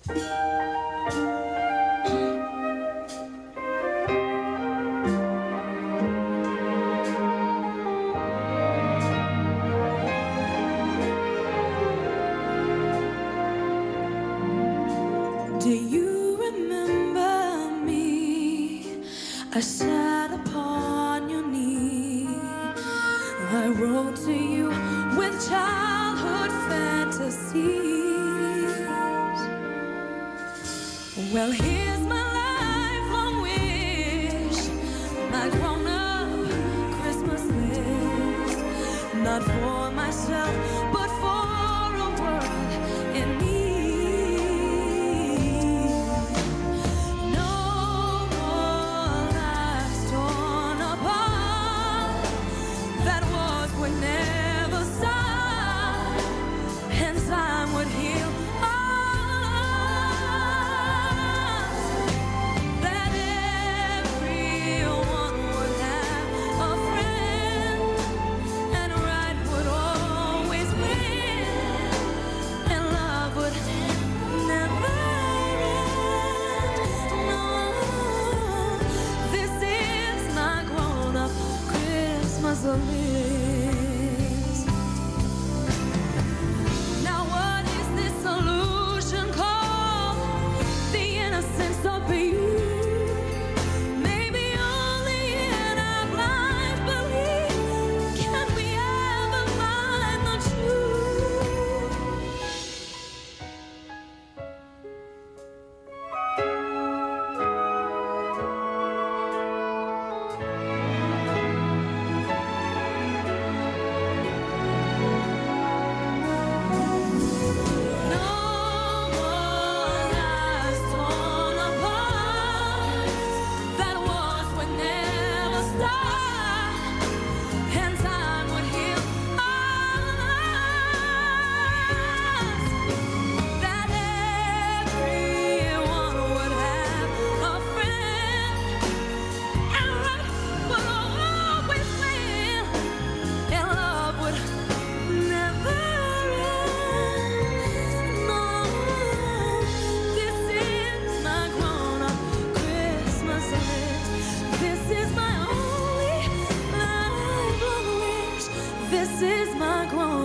Do you remember me? I sat upon your knee. I wrote to you with childhood fantasies. Well, here's my lifelong wish, my grown-up Christmas list. Not for myself, but for a world in need. Never stop, and time would heal us. That everyone would have a friend, and right would always win, and love would never end. No, this is my grown-up Christmas list. This is my grown